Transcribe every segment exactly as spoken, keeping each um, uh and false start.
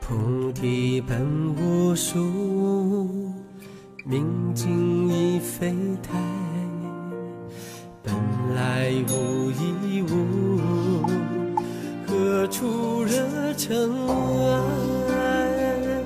菩提本无树，明镜亦非台，本来无一物，何处惹尘埃。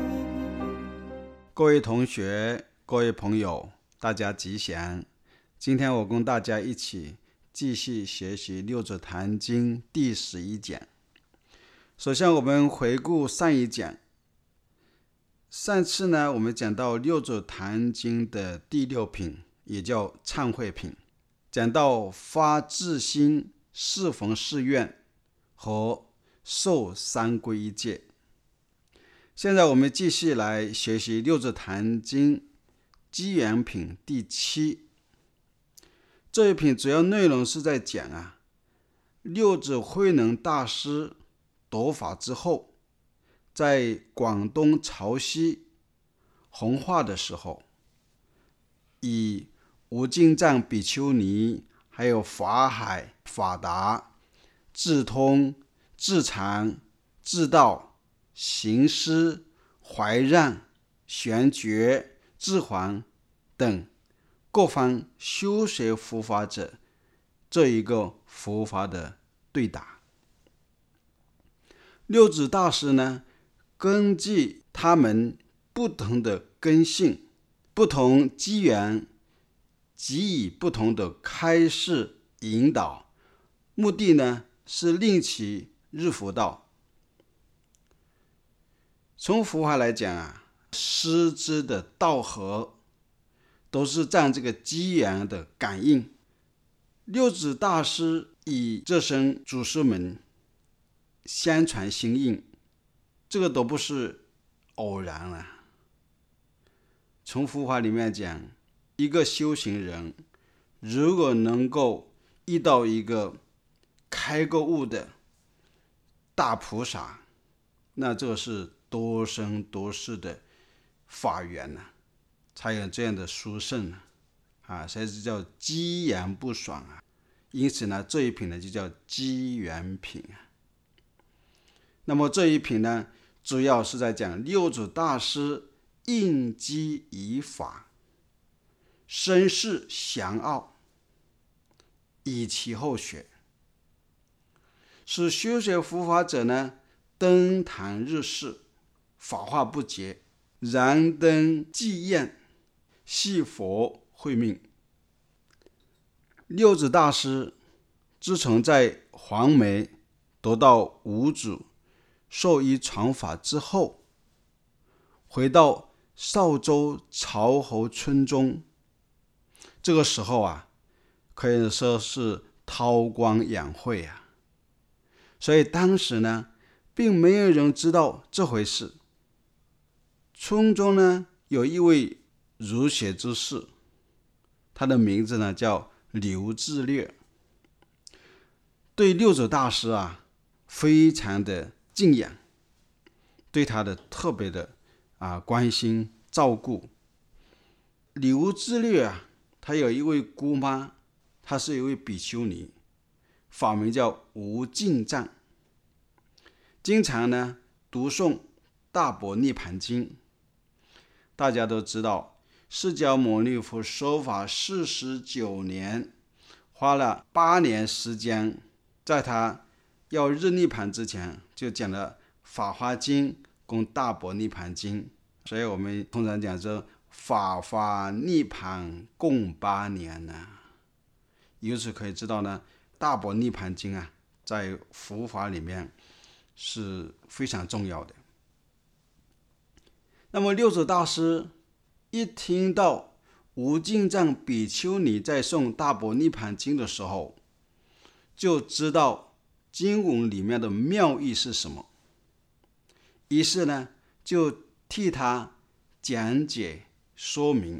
各位同学，各位朋友，大家吉祥。今天我跟大家一起继续学习《六祖坛经》第十一讲。首先我们回顾上一讲，上次呢我们讲到六祖坛经的第六品，也叫忏悔品，讲到发自心，适逢誓愿和受三皈依戒。现在我们继续来学习六祖坛经机缘品第七。这一品主要内容是在讲啊，六祖慧能大师得法之后，在广东潮汐弘化的时候，以无尽藏比丘尼，还有法海、法达、智通、智常、智道、行施、怀让、玄觉、智还等各方修学佛法者这一个佛法的对答。六祖大师呢，根据他们不同的根性、不同机缘，给予不同的开示引导，目的呢是令其入佛道。从佛法来讲啊，师之的道合都是占这个机缘的感应。六祖大师以这生祖师们相传心印，这个都不是偶然了。从佛法里面讲，一个修行人如果能够遇到一个开过悟的大菩萨，那这是多生多世的法缘呢、啊，才有这样的殊胜呢、啊，啊，所以是叫机缘不爽啊。因此呢，这一品呢就叫机缘品啊。那么这一品呢，主要是在讲六祖大师应机以法，身世详奥，以其后学，使修学佛法者呢登坛入室，法化不竭，燃灯祭焰，系佛慧命。六祖大师自从在黄梅得到五祖授医传法之后，回到邵州曹侯村中，这个时候啊，可以说是韬光养晦啊。所以当时呢，并没有人知道这回事。村中呢，有一位儒学之士，他的名字呢叫刘志略，对六祖大师啊非常的敬仰，对他的特别的啊关心照顾。刘志略啊，他有一位姑妈，她是一位比丘尼，法名叫无尽藏，经常呢读诵大般涅盘经。大家都知道，释迦牟尼佛说法四十九年，花了八年时间，在他要入涅盘之前，就讲了法华经跟大般涅盘经。所以我们通常讲说法华涅盘共八年呢。由此可以知道呢，大般涅盘经啊，在佛法里面是非常重要的。那么六祖大师一听到无尽藏比丘尼在诵大般涅盘经的时候，就知道经文里面的妙意是什么，于是呢就替他讲解说明。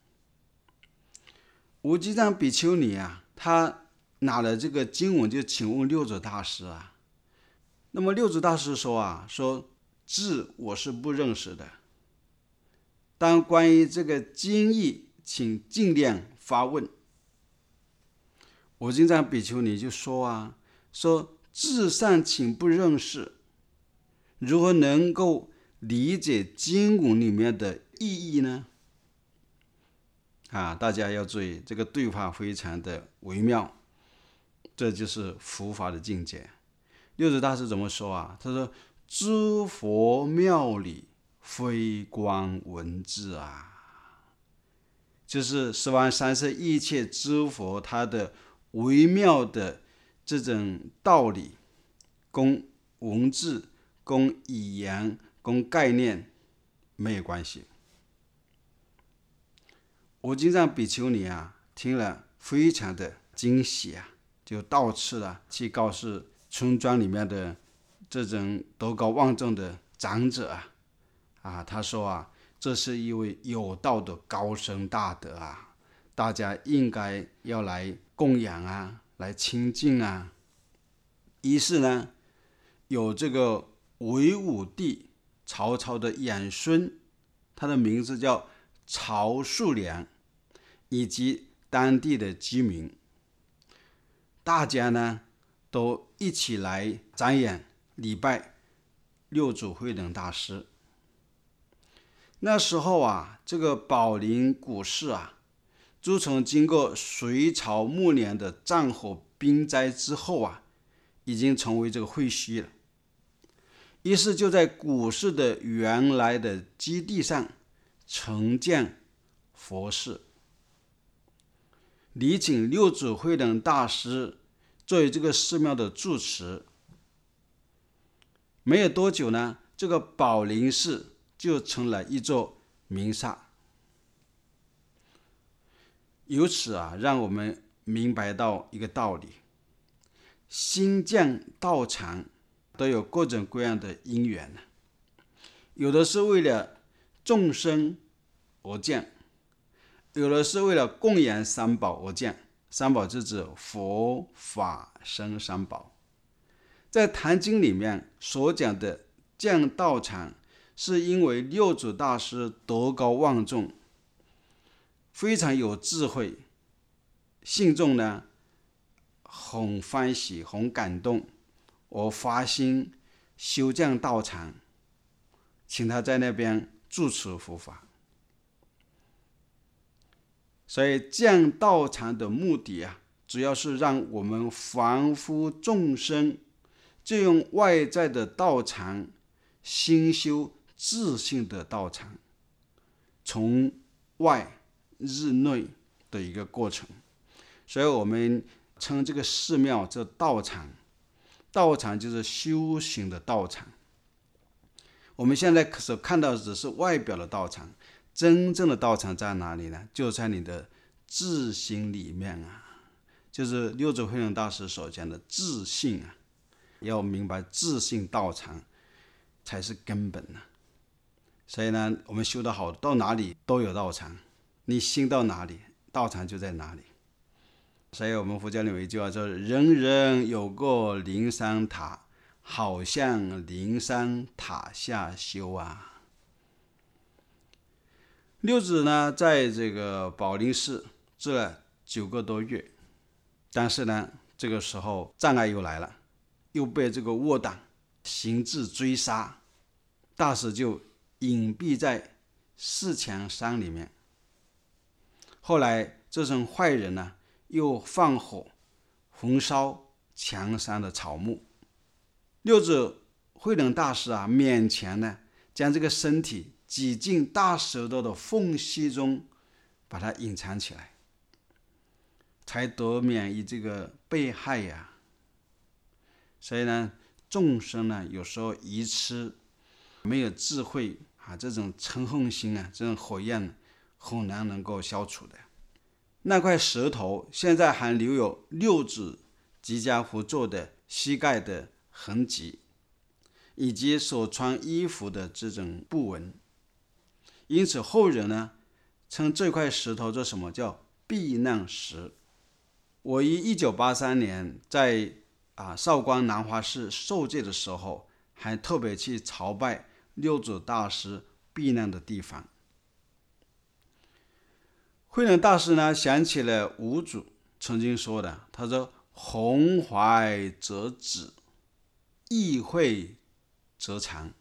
无尽藏比丘尼啊，他拿了这个经文就请问六祖大师啊。那么六祖大师说啊，说字我是不认识的，但关于这个经义，请尽量发问。无尽藏比丘尼就说啊，说字上请不认识， 如何能够理解经文里面的意义呢？啊，大家要注意，这个对话非常的微妙，这就是佛法的境界。六祖大师怎么说啊？他说：“诸佛妙理，非观文字啊。”就是十方三世一切诸佛，他的微妙的这种道理，跟文字、跟语言、跟概念没有关系。我经常比丘尼啊，听了非常的惊喜啊，就到处了去告诉村庄里面的这种德高望重的长者啊，啊，他说啊，这是一位有道的高僧大德啊，大家应该要来供养啊，来亲近啊。于是呢，有这个韦武帝曹操的养孙，他的名字叫曹叔良，以及当地的居民，大家呢都一起来瞻仰礼拜六祖慧能大师。那时候啊，这个宝林古寺啊，自从经过隋朝末年的战火兵灾之后啊，已经成为这个废墟了。于是就在古寺的原来的基地上重建佛寺，礼请六祖慧能大师作为这个寺庙的住持。没有多久呢，这个宝林寺就成了一座名刹。由此啊，让我们明白到一个道理：新建道场都有各种各样的因缘，有的是为了众生而建，有的是为了供养三宝而建。三宝是指佛法僧三宝。在《坛经》里面所讲的建道场，是因为六祖大师德高望重，非常有智慧，信众呢很欢喜很感动，我发心修建道场，请他在那边住持佛法。所以建道场的目的啊，主要是让我们凡夫众生就用外在的道场心修自性的道场，从外入内的一个过程。所以我们称这个寺庙叫道场，道场就是修行的道场。我们现在所看到的只是外表的道场，真正的道场在哪里呢？就在你的自心里面啊，就是六祖慧能大师所讲的自性啊。要明白自性道场才是根本呢。所以呢，我们修得好，到哪里都有道场，你心到哪里，道场就在哪里。所以我们佛教里有一句话说：人人有个灵山塔，好像灵山塔下修啊。六祖呢，在这个宝林寺住了九个多月，但是呢，这个时候障碍又来了，又被这个倭党行至追杀，大师就隐蔽在四墙山里面。后来这种坏人呢，又放火焚烧墙山的草木。六祖慧能大师啊，勉强呢将这个身体挤进大石头的缝隙中，把它隐藏起来，才得免于这个被害呀、啊。所以呢，众生呢，有时候愚痴，没有智慧啊，这种嗔恨心啊，这种火焰很难能够消除的。那块石头现在还留有六祖释迦佛坐的膝盖的痕迹，以及所穿衣服的这种布纹。因此后人呢，称这块石头做什么？叫避难石。我于一九八三年在啊韶关南华寺受戒的时候，还特别去朝拜六祖大师避难的地方。慧能大师呢，想起了五祖曾经说的，他说：弘怀则止，意会则长。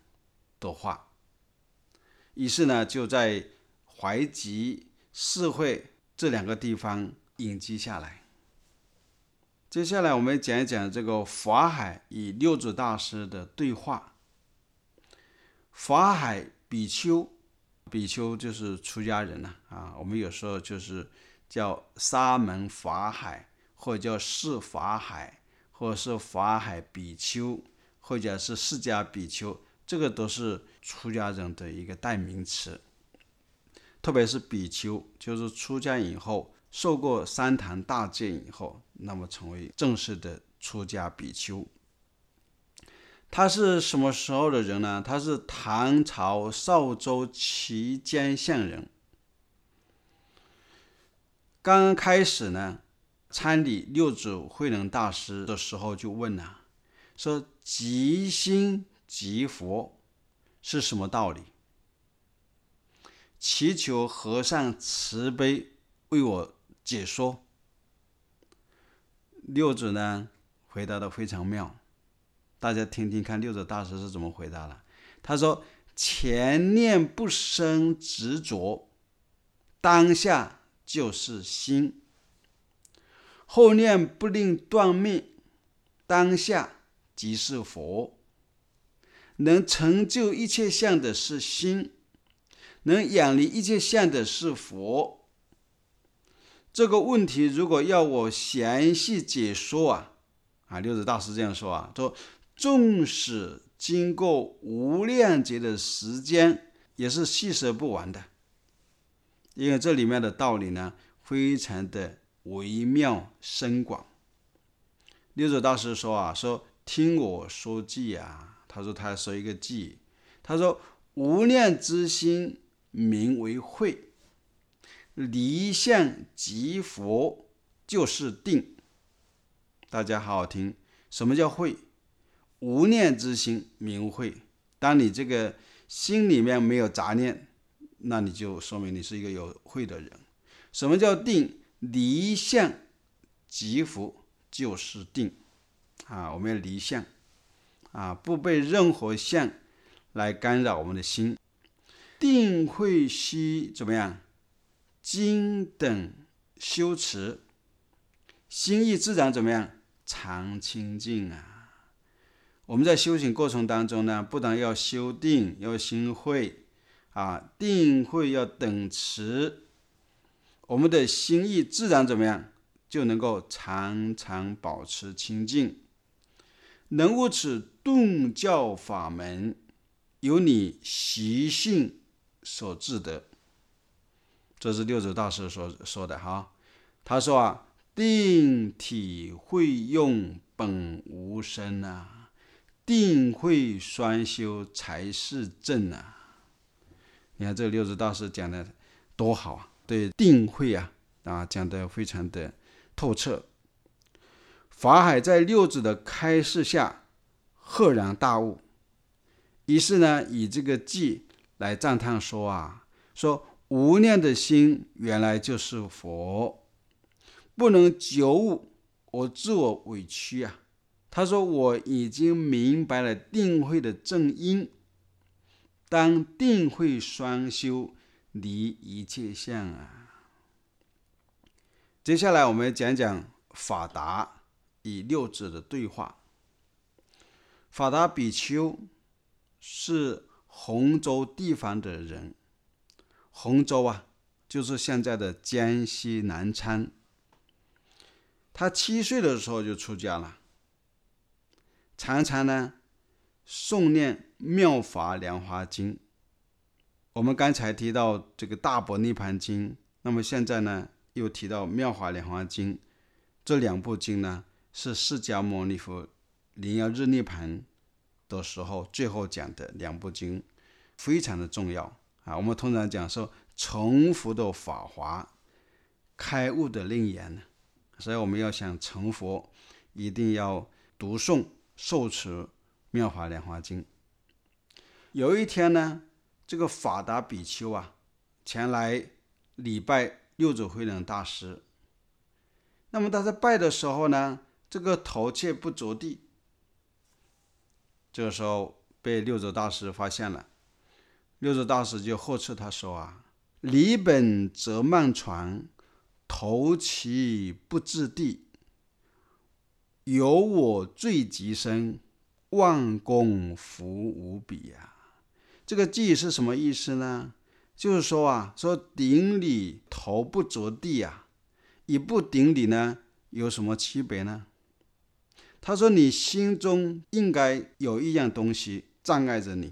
的话，于是呢就在怀集、释会这两个地方隐居下来。接下来我们讲一讲这个法海与六祖大师的对话。法海比丘，比丘就是出家人啊，啊我们有时候就是叫沙门法海，或者叫释法海，或者是法海比丘，或者是释迦比丘，这个都是出家人的一个代名词。特别是比丘，就是出家以后受过三堂大戒以后，那么成为正式的出家比丘。他是什么时候的人呢？他是唐朝邵州綦江县人。刚开始呢，参礼六祖慧能大师的时候就问了，说即心即佛是什么道理？祈求和尚慈悲为我解说。六祖呢回答得非常妙，大家听听看六祖大师是怎么回答的。他说，前念不生执着，当下就是心；后念不令断灭，当下即是佛。能成就一切相的是心，能远离一切相的是佛。这个问题如果要我详细解说啊，啊，六祖大师这样说啊，说纵使经过无量劫的时间，也是细说不完的，因为这里面的道理呢，非常的微妙深广。六祖大师说啊，说听我说偈啊，他说他说一个偈，他说无量之心名为慧，离相即佛就是定。大家好好听，什么叫慧？无念之心名慧。当你这个心里面没有杂念，那你就说明你是一个有慧的人。什么叫定？离相即佛就是定啊！我们要离相啊，不被任何相来干扰我们的心。定慧须怎么样？精等修持，心意自然怎么样？常清净啊！我们在修行过程当中呢，不但要修定，要心慧啊，定慧要等持，我们的心意自然怎么样？就能够常常保持清净。能悟此顿教法门，由你习性所致得。这是六祖大师所说的哈。他说啊，定体会用本无生啊，定慧双修才是正啊。你看这六祖大师讲的多好啊，对定慧啊啊讲得非常的透彻。法海在六祖的开示下赫然大悟，于是呢以这个偈来赞叹说啊，说无念的心原来就是佛，不能觉悟，我自我委屈啊。他说我已经明白了定慧的正因，当定慧双修，离一切相啊。接下来我们讲讲法达与六祖的对话。法达比丘是洪州地方的人，洪州啊，就是现在的江西南昌。他七岁的时候就出家了，常常呢诵念妙法莲华经。我们刚才提到这个大般涅盘经，那么现在呢又提到妙法莲华经，这两部经呢是释迦牟尼佛灵要日涅盘的时候最后讲的两部经，非常的重要啊。我们通常讲说成佛的法华，开悟的楞严，所以我们要想成佛，一定要读诵受持妙法莲华经。有一天呢，这个法达比丘啊前来礼拜六祖慧能大师。那么他在拜的时候呢，这个头却不着地，这个时候被六祖大师发现了。六祖大师就呵斥他说啊，离本则慢传，投其不至地，有我罪极深，万功福无比啊。这个记是什么意思呢？就是说啊，说顶礼头不着地啊，与不顶礼呢有什么区别呢？他说你心中应该有一样东西障碍着你。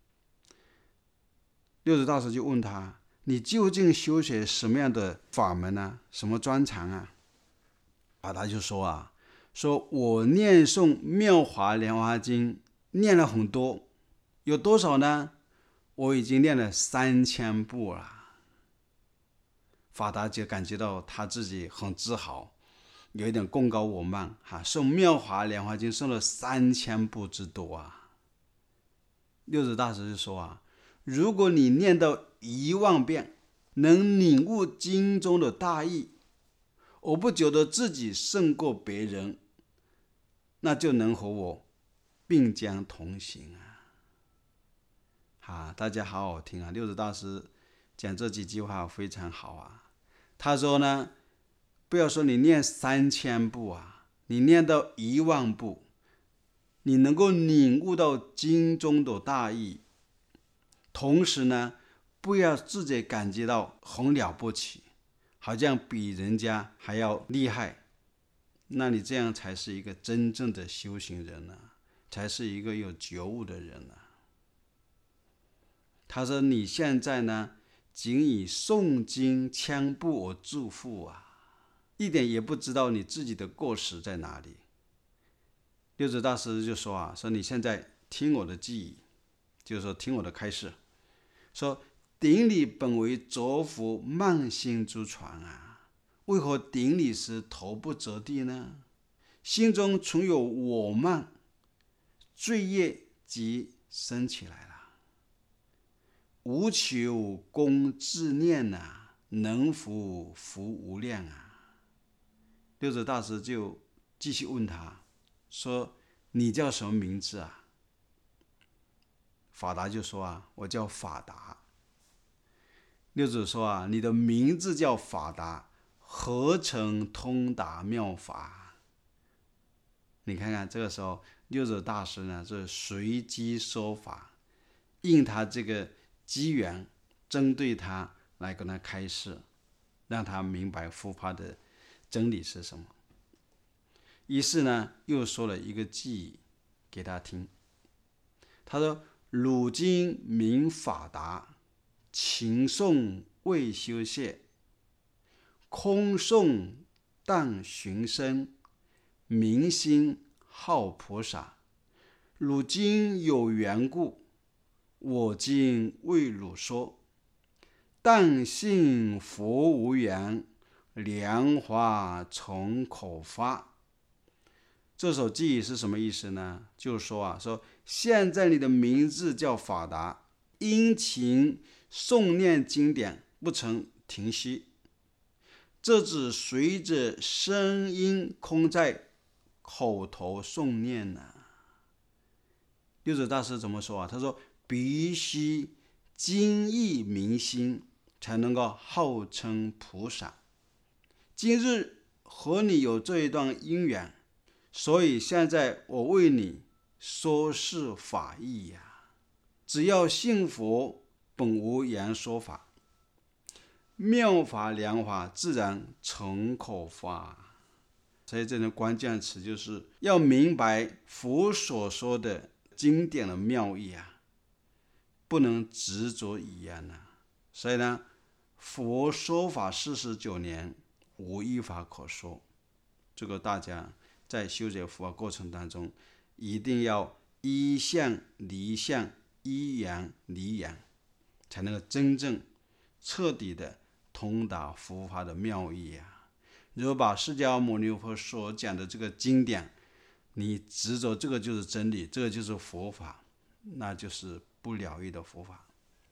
六祖大师就问他，你究竟修学什么样的法门呢？什么专长啊？啊，他就说啊，说我念诵妙华莲华经念了很多，有多少呢？我已经念了三千部了。法达就感觉到他自己很自豪，有一点功高我慢哈，诵妙华莲华经诵了三千部之多啊。六祖大师就说啊，如果你念到一万遍，能领悟经中的大意，我不觉得自己胜过别人，那就能和我并肩同行啊！啊，大家好好听啊！六祖大师讲这几句话非常好啊。他说呢，不要说你念三千部啊，你念到一万部，你能够领悟到经中的大意，同时呢，不要自己感觉到很了不起，好像比人家还要厉害，那你这样才是一个真正的修行人啊，才是一个有觉悟的人啊。他说你现在呢，仅以诵经腔部而祝福啊，一点也不知道你自己的过失在哪里。六祖大师就说啊，说你现在听我的记忆，就是说听我的开示，说顶礼本为浊浮慢心之船啊，为何顶礼时头不着地呢？心中存有我慢，罪业即生起来了。无求功自念啊，能福福无量啊。六祖大师就继续问他说，你叫什么名字啊？法达就说啊，我叫法达。六祖说啊，你的名字叫法达，何曾通达妙法？你看看这个时候六祖大师呢是随机说法，应他这个机缘，针对他来跟他开示，让他明白佛法的真理是什么。于是呢，又说了一个偈语给他听。他说：“汝今名法达，勤诵未修谢，空诵但寻声，明心好菩萨。汝今有缘故，我今为汝说，但信佛无缘，莲花从口发。”这首偈语是什么意思呢？就是说啊，说现在你的名字叫法达，殷勤诵念经典，不曾停息，这只随着声音空在口头诵念呢、啊。六祖大师怎么说啊？他说必须精益明心，才能够号称菩萨。今日和你有这一段因缘，所以现在我为你说是法义呀、啊。只要信佛，本无言说法，妙法良法自然从口发。所以这种关键词就是要明白佛所说的经典的妙义啊，不能执着语言啊。所以呢，佛说法四十九年，无一法可说。这个大家在修学佛法过程当中，一定要依相离相，依言离言，才能够真正彻底的通达佛法的妙义啊。如果把释迦牟尼佛所讲的这个经典，你执着这个就是真理，这个就是佛法，那就是不了义的佛法。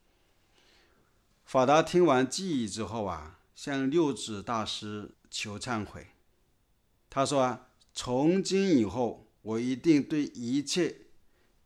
法达听完偈语之后啊，向六祖大师求忏悔。他说啊，从今以后，我一定对一切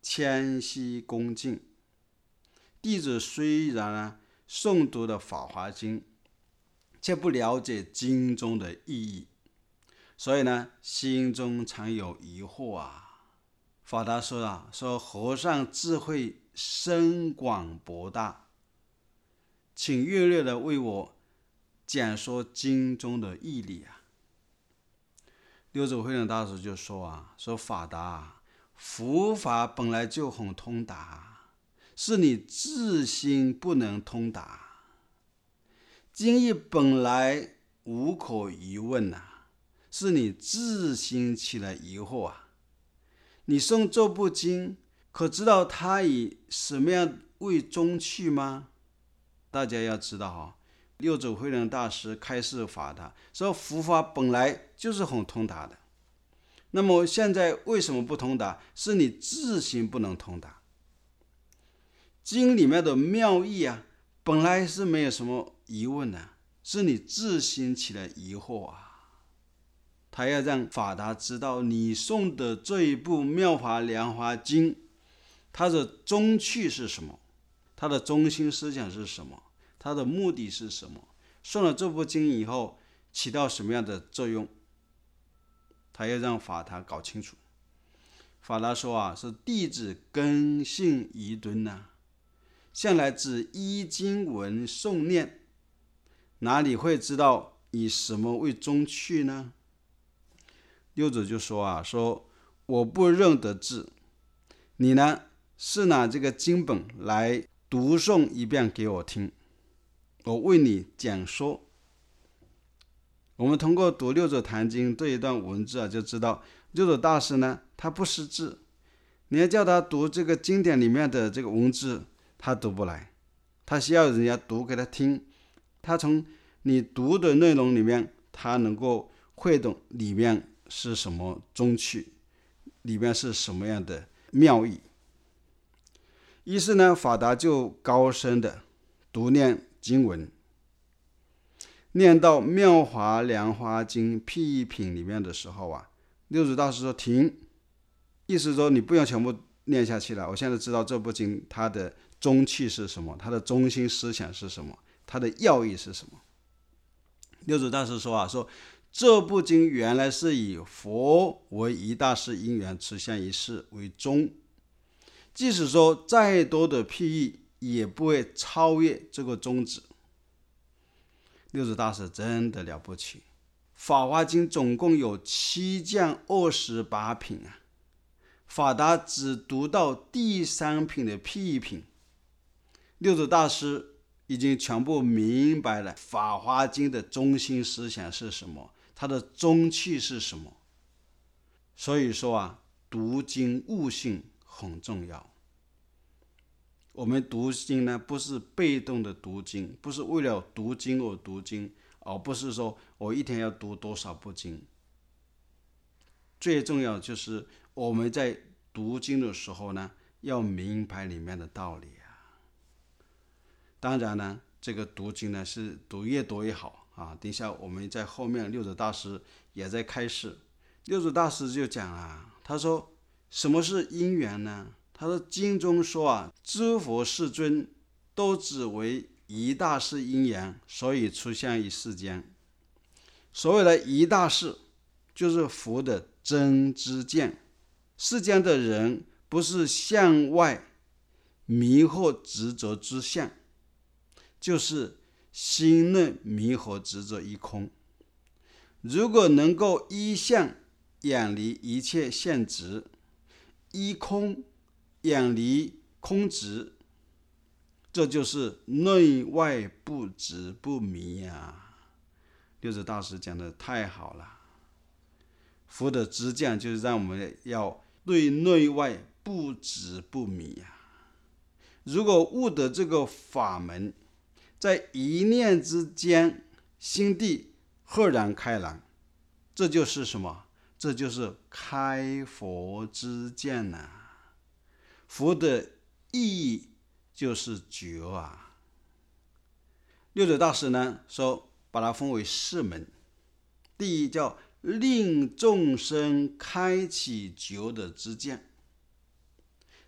谦虚恭敬。弟子虽然呢诵读了《法华经》，却不了解经中的意义，所以呢心中常有疑惑啊。法达说啊，说和尚智慧深广博大，请热烈的为我讲说经中的义理啊。六祖慧能大师就说啊，说法达，佛法本来就很通达，是你自心不能通达。经义本来无可疑问啊，是你自心起了疑惑啊。你诵这部经，可知道它以什么样为宗趣吗？大家要知道啊，六祖慧能大师开示法达，说佛法本来就是很通达的。那么现在为什么不通达？是你自心不能通达。经里面的妙义啊，本来是没有什么疑问的，是你自心起了疑惑啊。他要让法达知道，你诵的这一部《妙法莲华经》，它的宗趣是什么，它的中心思想是什么，它的目的是什么，诵了这部经以后起到什么样的作用，他要让法达搞清楚。法达说啊，是弟子根性愚钝啊，向来只依经文诵念，哪里会知道以什么为宗趣呢？六祖就说啊，说我不认得字，你呢是拿这个经本来读诵一遍给我听，我为你讲说。我们通过读六祖坛经这一段文字啊，就知道六祖大师呢，他不识字，你要叫他读这个经典里面的这个文字，他读不来，他需要人家读给他听，他从你读的内容里面，他能够会懂里面是什么宗趣，里面是什么样的妙义。于是呢，法达就高声的读念经文，念到《妙华莲华经》譬喻品里面的时候啊，六祖大师说停，意思说你不用全部念下去了，我现在知道这部经它的宗趣是什么，它的中心思想是什么，它的要义是什么。六祖大师说啊，说这部经原来是以佛为一大事因缘持相一事为宗，即使说再多的譬喻也不会超越这个宗旨。六祖大师真的了不起，法华经总共有七降二十八品啊，法达只读到第三品的譬喻品，六祖大师已经全部明白了法华经的中心思想是什么，它的宗趣是什么。所以说啊，读经悟性很重要。我们读经呢，不是被动的读经，不是为了读经而读经，而不是说我一天要读多少部经。最重要就是我们在读经的时候呢，要明白里面的道理啊。当然呢，这个读经呢是读越多越好啊。等一下我们在后面六祖大师也在开示，六祖大师就讲啊，他说什么是因缘呢？他说经中说啊，诸佛世尊都只为一大事因缘，所以出现于世间。所谓的一大事，就是佛的真知见。世间的人不是向外迷惑执着之相，就是心内迷惑执着一空。如果能够依相远离一切现执，依空远离空执，这就是内外不执不迷啊。六祖大师讲的太好了，佛的知见就是让我们要对内外不执不迷啊。如果悟得这个法门，在一念之间心地赫然开朗，这就是什么？这就是开佛之见啊。佛的意义就是觉啊。六祖大师呢说，把它分为四门。第一叫令众生开启觉的知见，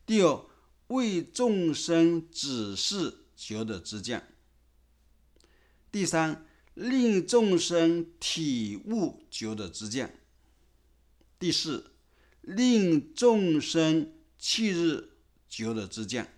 第二，为众生指示觉的之见；第三，令众生体悟觉的之见；第四，令众生弃日觉的之见。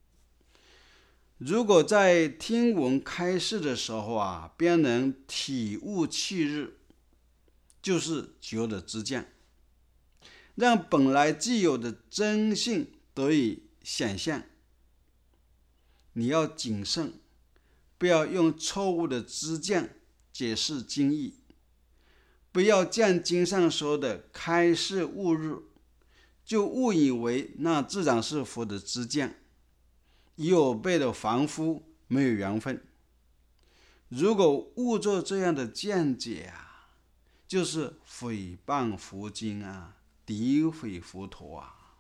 如果在听闻开示的时候啊，便能体悟弃日，就是觉的之见，让本来既有的真性得以显现。你要谨慎，不要用错误的知见解释经义，不要将经上说的开示悟日，就误以为那自然是佛的知见，与我辈的凡夫没有缘分。如果误作这样的见解啊，就是诽谤佛经啊，诋毁佛陀啊。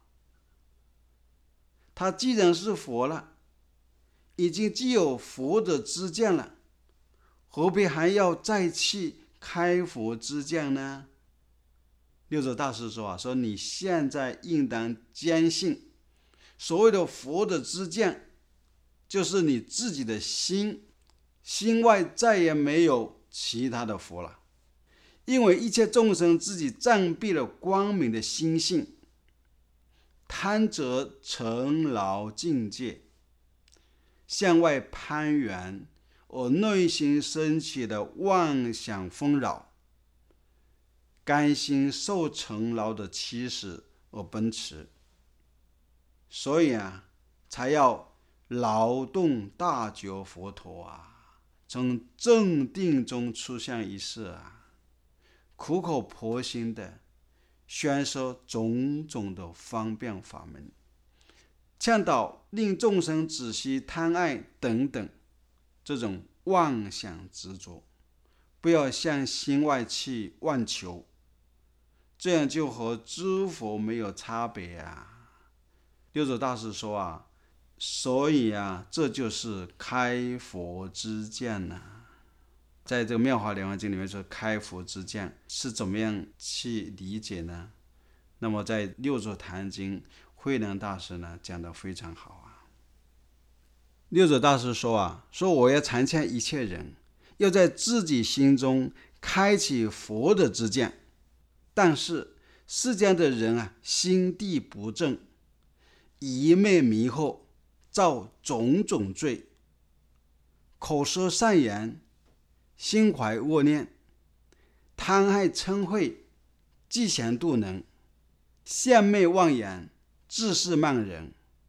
他既然是佛了，已经既有佛的知见了，何必还要再去开佛知见呢？六祖大师说啊，说你现在应当坚信，所谓的佛的知见，就是你自己的心，心外再也没有其他的佛了。因为一切众生自己暂避了光明的心性，贪着尘劳境界，向外攀援，而内心升起的妄想纷扰，甘心受尘劳的驱使而奔驰。所以啊，才要劳动大觉佛陀啊，从正定中出现一世啊，苦口婆心的宣说种种的方便法门，倡导令众生止息贪爱等等这种妄想执着，不要向心外去妄求，这样就和诸佛没有差别啊。六祖大师说啊，所以啊，这就是开佛之见呐、啊。在这个妙法莲华经里面说，开佛之见是怎么样去理解呢？那么在六祖坛经，慧能大师呢讲得非常好啊。六祖大师说啊，说我要禅劝一切人，要在自己心中开启佛的知见，但是世间的人啊，心地不正，一昧迷惑，造种种罪，口说善言，心怀恶念，贪爱嗔恚，嫉贤妒能，献媚妄言，自视慢人，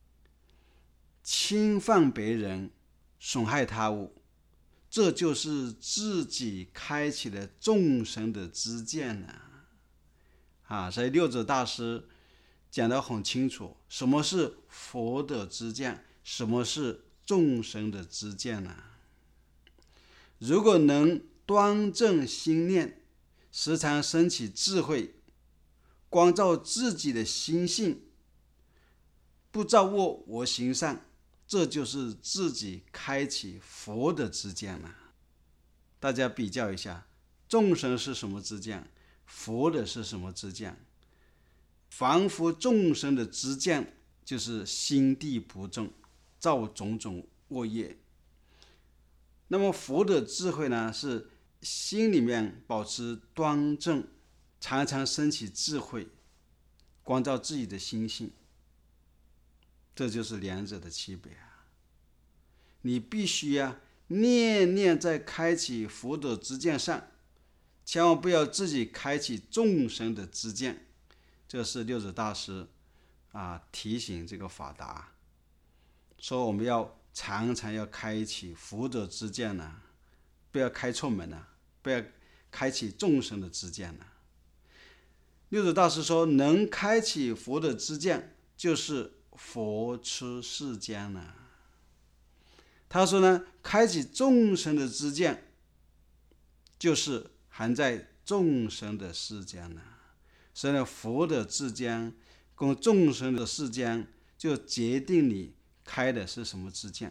侵犯别人，损害他物，这就是自己开启了众生的知见呢、啊。啊，所以六祖大师讲得很清楚，什么是佛的知见，什么是众生的知见呢、啊？如果能端正心念，时常升起智慧，光照自己的心性，不造恶我行善，这就是自己开启佛的知见了。大家比较一下，众生是什么知见，佛的是什么知见？凡夫众生的知见就是心地不正，造种种恶业。那么佛的智慧呢，是心里面保持端正，常常升起智慧，光照自己的心性，这就是两者的区别啊！你必须啊，念念在开启佛的知见上，千万不要自己开启众生的知见。这是六祖大师啊提醒这个法达，说我们要常常要开启佛的知见呢，不要开错门呢，不要开启众生的知见呢。六祖大师说，能开启佛的知见，就是佛出世间呢。他说呢，开启众生的知见，就是含在众生的世间呢。所以呢，佛的知见跟众生的世间，就决定你开的是什么知见。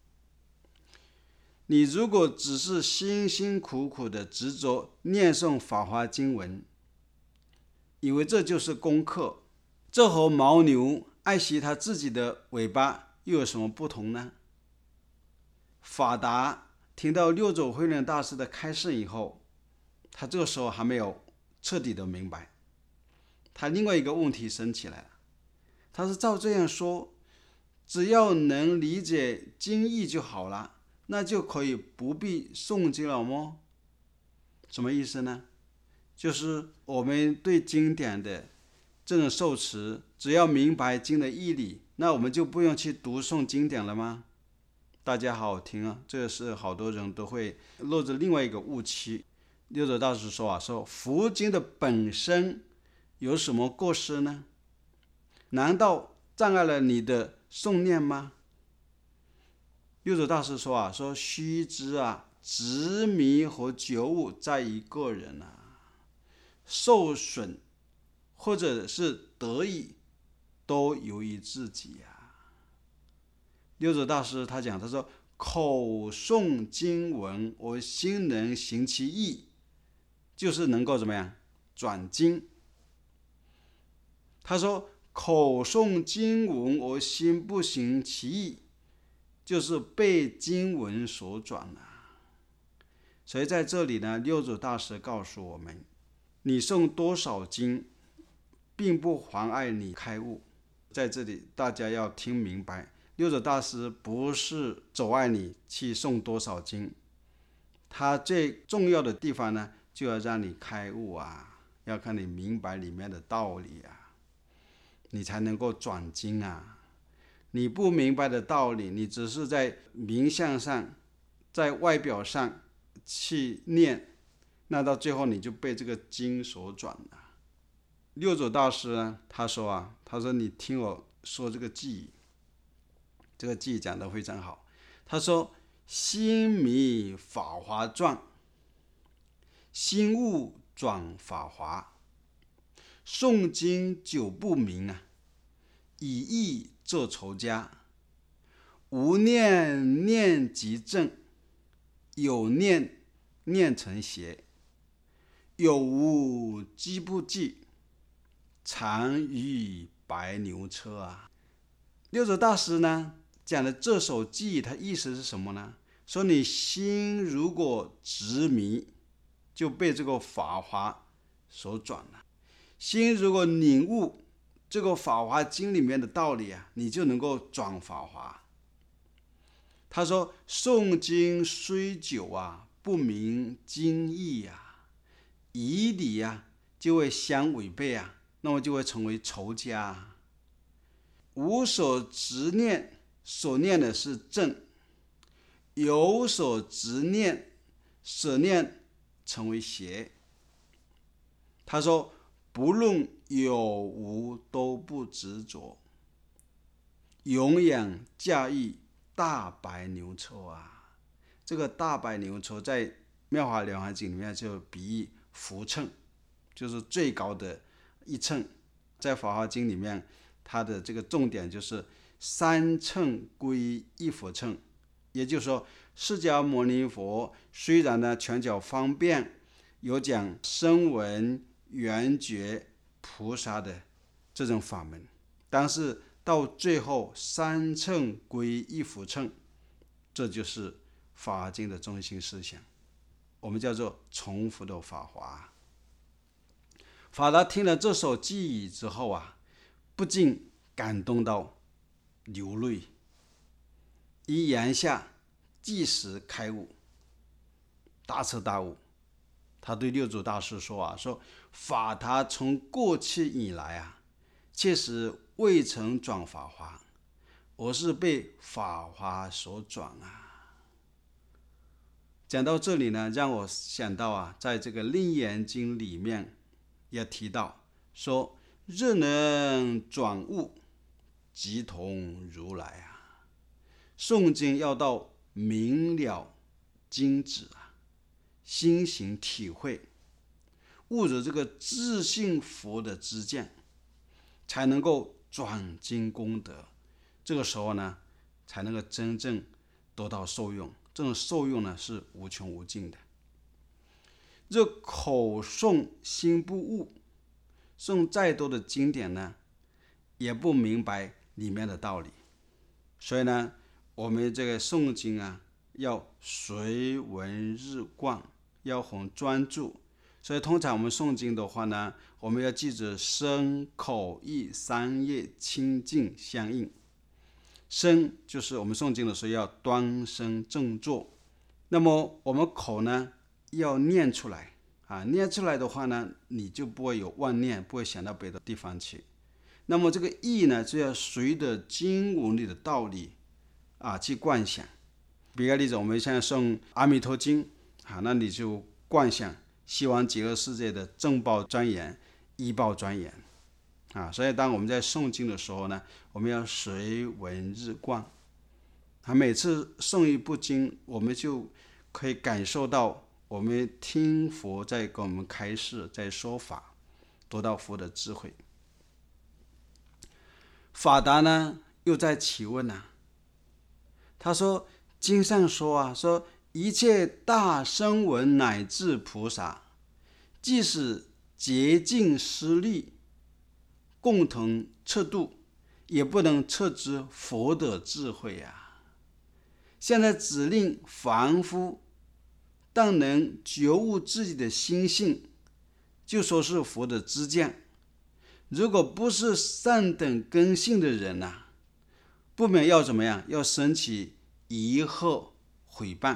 你如果只是辛辛苦苦的执着念诵法华经文，以为这就是功课，这和牦牛爱惜他自己的尾巴又有什么不同呢？法达听到六祖慧能大师的开示以后，他这个时候还没有彻底的明白，他另外一个问题升起来了。他是照这样说，只要能理解经义就好了，那就可以不必诵经了吗？什么意思呢？就是我们对经典的这种受持，只要明白经的义理，那我们就不用去读诵经典了吗？大家好好听啊，这是好多人都会落着另外一个误区。六祖大师说啊，说佛经的本身有什么过失呢？难道障碍了你的诵念吗？六祖大师说啊，说须知啊，执迷和觉悟在一个人啊，受损或者是得益都由于自己呀、啊。六祖大师他讲，他说口诵经文，我心能行其意，就是能够怎么样转经。他说口诵经文，我心不行其意，就是被经文所转了。所以在这里呢，六祖大师告诉我们，你诵多少经并不妨碍你开悟。在这里大家要听明白，六祖大师不是阻碍你去诵多少经，他最重要的地方呢，就要让你开悟啊，要看你明白里面的道理啊，你才能够转经啊。你不明白的道理，你只是在名相上，在外表上去念，那到最后你就被这个经所转了。六祖大师呢，他说啊，他说你听我说这个偈语，这个偈语讲得非常好。他说心迷法华转，心悟转法华，诵经久不明啊，以意作仇家，无念念即正，有念念成邪，有无机不记，常遇白牛车啊。六祖大师呢讲的这首偈，它意思是什么呢？说你心如果执迷，就被这个法华所转了；心如果领悟这个法华经里面的道理啊，你就能够转法华。他说诵经虽久啊，不明经义啊，义理啊就会相违背啊，那么就会成为仇家啊。无所执念，所念的是正；有所执念，所念成为邪。他说不论有无都不执着，永远驾驭大白牛车啊。这个大白牛车在妙法莲华经里面就比喻福乘，就是最高的一乘。在法华经里面，它的这个重点就是三乘归一佛乘，也就是说释迦牟尼佛虽然呢拳脚方便，有讲声闻缘觉菩萨的这种法门，但是到最后三乘归一佛乘，这就是法华经的中心思想，我们叫做重复的法华。法达听了这首偈语之后啊，不禁感动到流泪，一言下即时开悟，大彻大悟。他对六祖大师说啊，说法达从过去以来啊，确实未曾转法华，我是被法华所转啊。讲到这里呢，让我想到啊，在这个楞严经里面也提到说，若能转悟，即同如来啊。诵经要到明了经旨啊，心行体会，悟着这个自性佛的知见，才能够转经功德。这个时候呢，才能够真正得到受用。这种受用呢，是无穷无尽的。若口诵心不悟，诵再多的经典呢， 也不明白里面的道理。所以呢，我们这个诵经啊，要随文日观，要很专注。所以通常我们诵经的话呢，我们要记住身口意三业清净相应。身就是我们诵经的时候要端身正坐，那么我们口呢要念出来啊，念出来的话呢，你就不会有妄念，不会想到别的地方去。那么这个意呢，就要随着经文里的道理啊去观想。比个例子，我们现在诵阿弥陀经啊，那你就观想西方极乐世界的正报庄严、依报庄严啊。所以当我们在诵经的时候呢，我们要随文日观啊。每次诵一部经，我们就可以感受到我们听佛在给我们开示，在说法，得到佛的智慧。法达呢又在启问啊，他说经上说啊，说一切大声闻乃至菩萨，即使竭尽施力，共同测度，也不能测知佛的智慧啊。现在指令凡夫但能觉悟自己的心性，就说是佛的知见。如果不是善等根性的人啊，不免要怎么样？要升起疑惑毁谤。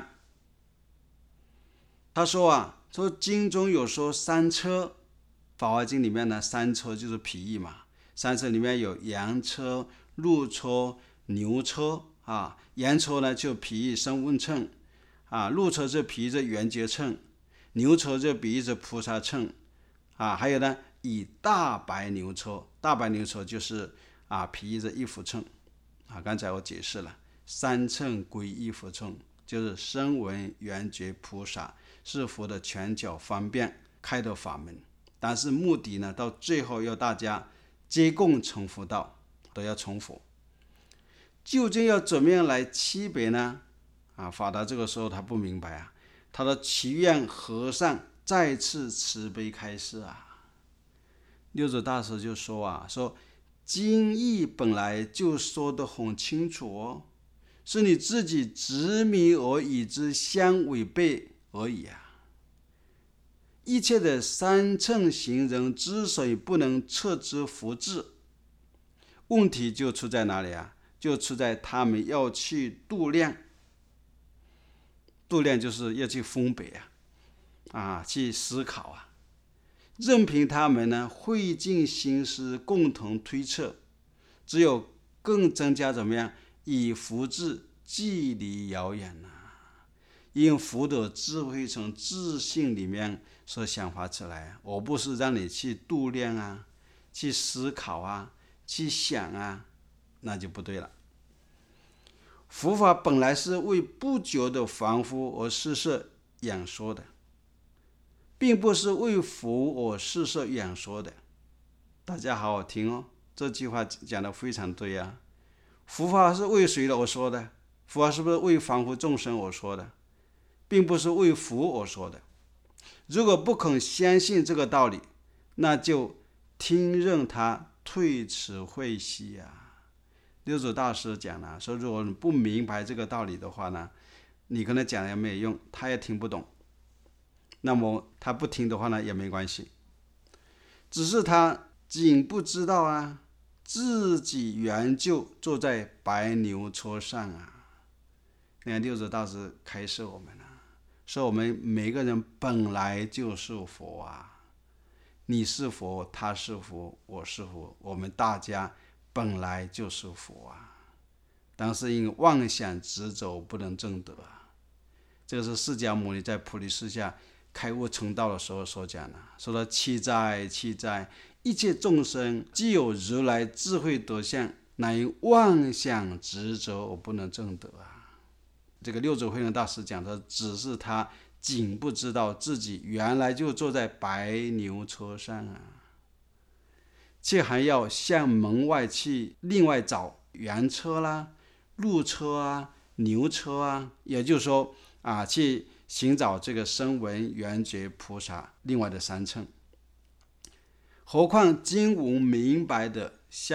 他说啊，说经中有说三车，法华经里面呢，三车就是皮衣嘛。三车里面有羊车、鹿车、牛车啊。羊车呢就比喻声闻乘啊，鹿车就比喻着缘觉乘，牛车就比喻着菩萨乘啊。还有呢，以大白牛车，大白牛车就是啊比喻着一佛乘啊。刚才我解释了，三乘归一佛乘，就是声闻缘觉菩萨是佛的全教方便开的法门，但是目的呢，到最后要大家皆共成佛道，都要成佛。究竟要怎么样来区别呢？啊，法达这个时候他不明白啊，他的祈愿和尚再次慈悲开示啊。六祖大师就说啊，说经义本来就说得很清楚哦，是你自己执迷而与之相违背而已啊。一切的三乘行人之所以不能测知佛智，问题就出在哪里啊？就出在他们要去度量，度量就是要去分别啊，啊，去思考啊。任凭他们呢费尽心思共同推测，只有更增加怎么样？与佛智距离遥远啊。因佛的智慧从自信里面所想发出来，我不是让你去度量啊，去思考啊，去想啊，那就不对了。佛法本来是为不觉的凡夫而施设演说的，并不是为佛而施设演说的。大家好好听哦，这句话讲得非常对啊。佛法是为谁而说的？佛法是不是为凡夫众生而说的？并不是为佛而说的。如果不肯相信这个道理，那就听任他退迟会息啊。六祖大师讲了，说如果你不明白这个道理的话呢，你跟他讲也没有用，他也听不懂。那么他不听的话呢，也没关系。只是他仅不知道啊，自己原就坐在白牛车上啊。你看六祖大师开示我们啊，说我们每个人本来就是佛啊，你是佛，他是佛，我是佛，我们大家本来就是佛啊，但是因妄想执着不能证得啊。这个是释迦牟尼在菩提树下开悟成道的时候所讲的，说到七哉七哉，一切众生既有如来智慧德相，乃因妄想执着而不能证得啊。这个六祖慧能大师讲的，只是他仅不知道自己原来就坐在白牛车上啊，却还要向门外去另外找原车啦、鹿车啊、牛车啊，也就是说啊，去寻找这个声闻缘觉菩萨另外的三乘。何况经文明白的向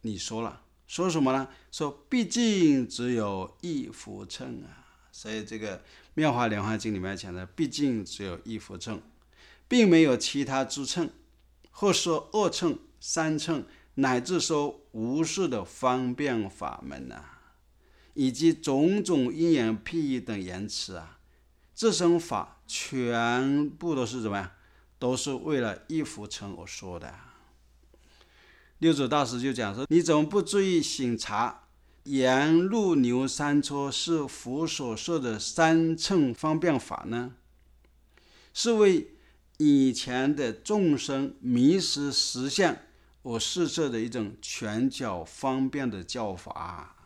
你说了，说什么呢？说毕竟只有一幅秤啊。所以这个妙法莲华经里面讲的毕竟只有一幅秤，并没有其他诸秤，或说二秤、三秤，乃至说无数的方便法门啊，以及种种因缘譬喻等言辞啊，这生法全部都是怎么样？都是为了一幅秤而说的。六祖大师就讲说，你怎么不注意省察盐路牛三撮是佛所说的三乘方便法呢？是为以前的众生迷失实相而施设的一种权巧方便的教法。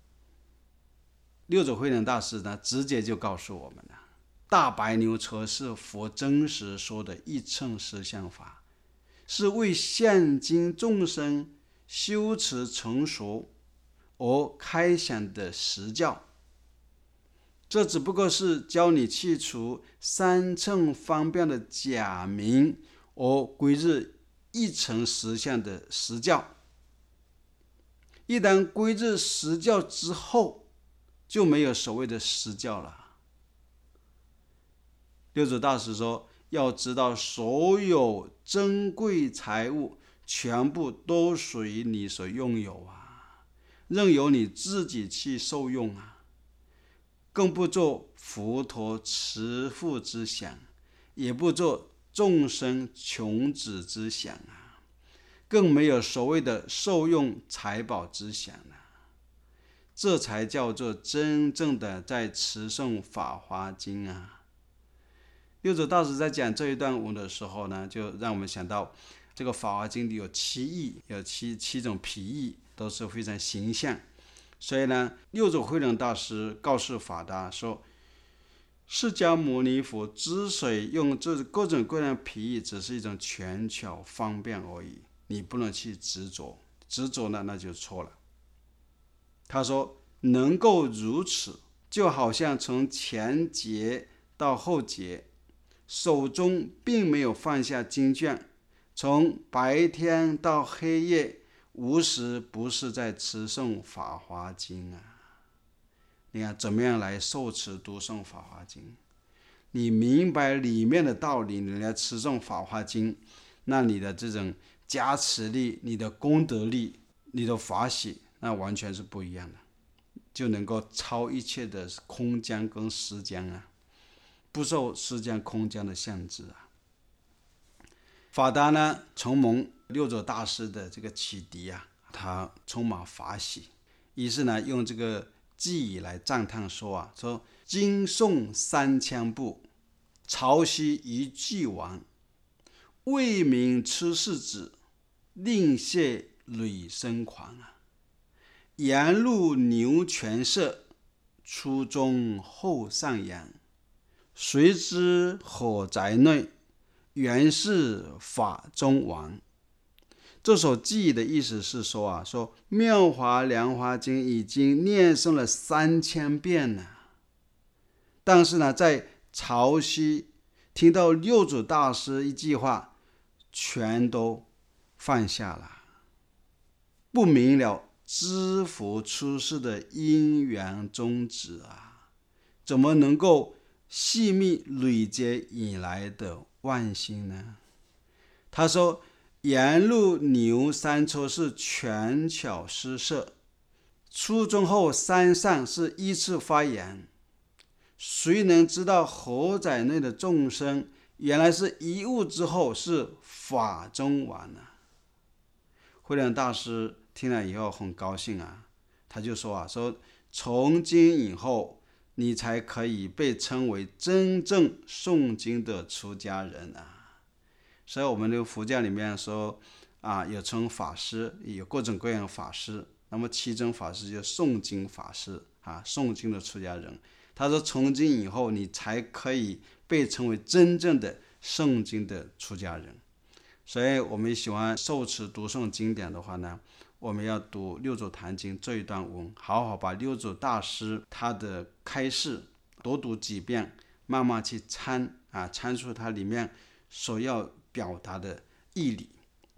六祖慧能大师呢，直接就告诉我们了，大白牛车是佛真实说的一乘实相法，是为现今众生修持成熟而开显的实教，这只不过是教你去除三乘方便的假名，而归日一乘实相的实教。一旦归日实教之后，就没有所谓的实教了。六祖大师说，要知道所有珍贵财物全部都属于你所拥有啊，任由你自己去受用啊，更不做佛陀慈父之想，也不做众生穷子之想啊，更没有所谓的受用财宝之想啊。这才叫做真正的在持诵法华经啊。六祖大师在讲这一段文的时候呢，就让我们想到这个法华经里有七义，有七七种譬喻，都是非常形象。所以呢，六祖慧能大师告诉法达说，释迦牟尼佛之所以用这各种各样的譬喻，只是一种权巧方便而已，你不能去执着，执着呢，那就错了。他说，能够如此，就好像从前节到后节，手中并没有放下经卷，从白天到黑夜，无时不是在持诵法华经啊。你看怎么样来受持读诵法华经？你明白里面的道理，你来持诵法华经，那你的这种加持力、你的功德力、你的法喜，那完全是不一样的，就能够超一切的空间跟时间啊，不受时间空间的限制啊。法达呢，承蒙六祖大师的这个启迪啊，他充满法喜，于是呢，用这个寄语来赞叹说啊，说经诵三千部，潮汐一句完，为民出世子，令谢累生狂啊。沿路牛泉社，初中后上扬，谁知火宅内，原是法中王。这首偈的意思是说啊，说妙华莲华经已经念诵了三千遍了，但是呢，在潮汐听到六祖大师一句话，全都放下了，不明了知佛出世的因缘宗旨啊，怎么能够细密累劫以来的万幸呢？他说，沿路牛三撮是权巧施设，初中后三上是依次发言，谁能知道火宅内的众生原来是一悟之后是法中王呢？慧能大师听了以后很高兴啊，他就说啊，说从今以后你才可以被称为真正诵经的出家人啊。所以我们的佛教里面说啊，有称法师，有各种各样的法师，那么其中法师就是诵经法师啊，诵经的出家人。他说从今以后你才可以被称为真正的诵经的出家人。所以我们喜欢受持读诵经典的话呢，我们要读六祖坛经这一段文，好好把六祖大师他的开示多读几遍，慢慢去参啊参出他里面所要表达的义理，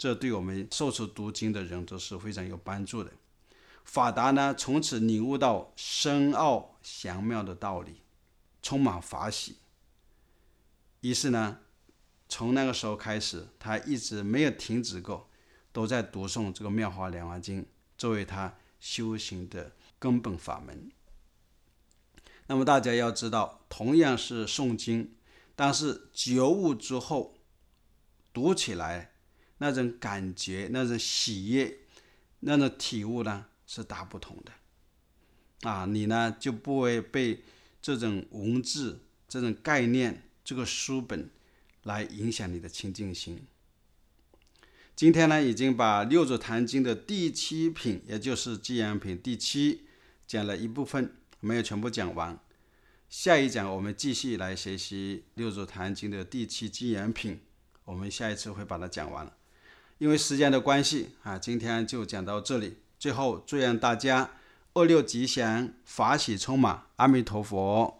这对我们受持读经的人都是非常有帮助的。法达呢，从此领悟到深奥详妙的道理，充满法喜。于是呢，从那个时候开始，他一直没有停止过，都在读诵这个妙法莲华经，作为他修行的根本法门。那么大家要知道，同样是诵经，但是觉悟之后读起来那种感觉、那种喜悦、那种体悟呢，是大不同的啊！你呢就不会被这种文字、这种概念、这个书本来影响你的清净心。今天呢，已经把六祖坛经的第七品，也就是偈言品第七讲了一部分，没有全部讲完。下一讲我们继续来学习六祖坛经的第七偈言品，我们下一次会把它讲完了。因为时间的关系啊，今天就讲到这里。最后祝愿大家二六吉祥，法喜充满，阿弥陀佛。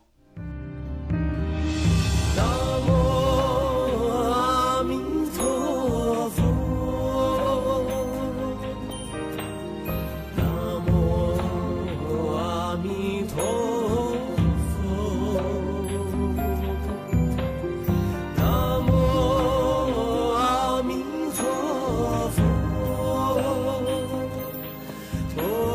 哦。